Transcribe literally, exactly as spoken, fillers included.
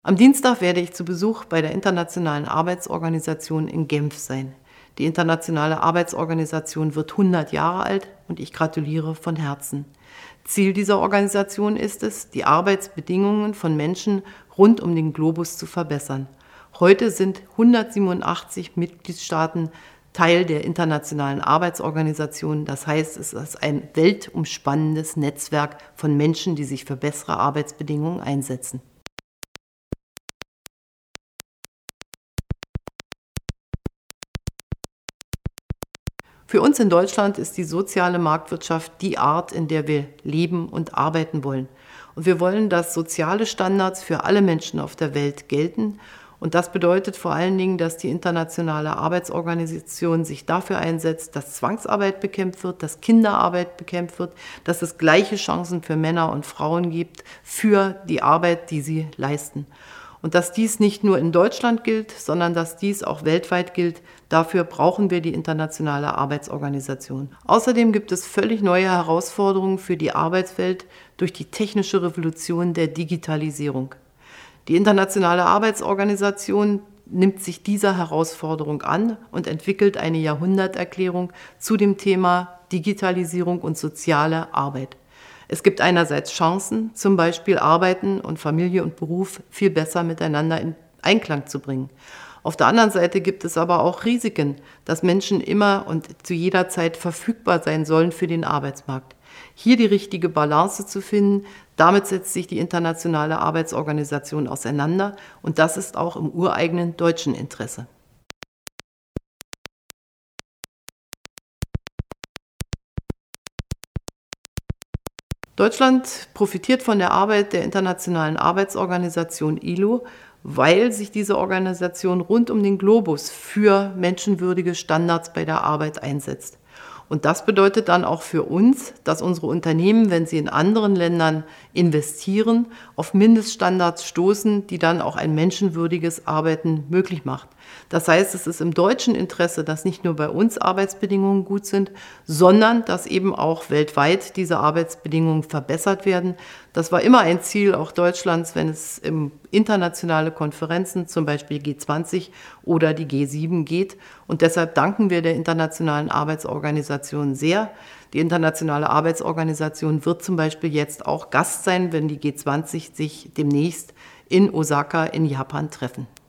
Am Dienstag werde ich zu Besuch bei der Internationalen Arbeitsorganisation in Genf sein. Die Internationale Arbeitsorganisation wird hundert Jahre alt und ich gratuliere von Herzen. Ziel dieser Organisation ist es, die Arbeitsbedingungen von Menschen rund um den Globus zu verbessern. Heute sind hundertsiebenundachtzig Mitgliedstaaten Teil der Internationalen Arbeitsorganisation. Das heißt, es ist ein weltumspannendes Netzwerk von Menschen, die sich für bessere Arbeitsbedingungen einsetzen. Für uns in Deutschland ist die soziale Marktwirtschaft die Art, in der wir leben und arbeiten wollen. Und wir wollen, dass soziale Standards für alle Menschen auf der Welt gelten. Und das bedeutet vor allen Dingen, dass die Internationale Arbeitsorganisation sich dafür einsetzt, dass Zwangsarbeit bekämpft wird, dass Kinderarbeit bekämpft wird, dass es gleiche Chancen für Männer und Frauen gibt für die Arbeit, die sie leisten. Und dass dies nicht nur in Deutschland gilt, sondern dass dies auch weltweit gilt, dafür brauchen wir die Internationale Arbeitsorganisation. Außerdem gibt es völlig neue Herausforderungen für die Arbeitswelt durch die technische Revolution der Digitalisierung. Die Internationale Arbeitsorganisation nimmt sich dieser Herausforderung an und entwickelt eine Jahrhunderterklärung zu dem Thema Digitalisierung und soziale Arbeit. Es gibt einerseits Chancen, zum Beispiel Arbeiten und Familie und Beruf viel besser miteinander in Einklang zu bringen. Auf der anderen Seite gibt es aber auch Risiken, dass Menschen immer und zu jeder Zeit verfügbar sein sollen für den Arbeitsmarkt. Hier die richtige Balance zu finden, damit setzt sich die Internationale Arbeitsorganisation auseinander und das ist auch im ureigenen deutschen Interesse. Deutschland profitiert von der Arbeit der Internationalen Arbeitsorganisation I L O, weil sich diese Organisation rund um den Globus für menschenwürdige Standards bei der Arbeit einsetzt. Und das bedeutet dann auch für uns, dass unsere Unternehmen, wenn sie in anderen Ländern investieren, auf Mindeststandards stoßen, die dann auch ein menschenwürdiges Arbeiten möglich macht. Das heißt, es ist im deutschen Interesse, dass nicht nur bei uns Arbeitsbedingungen gut sind, sondern dass eben auch weltweit diese Arbeitsbedingungen verbessert werden. Das war immer ein Ziel auch Deutschlands, wenn es um internationale Konferenzen, zum Beispiel G zwanzig oder die G sieben geht. Und deshalb danken wir der Internationalen Arbeitsorganisation sehr. Die Internationale Arbeitsorganisation wird zum Beispiel jetzt auch Gast sein, wenn die G zwanzig sich demnächst in Osaka in Japan treffen.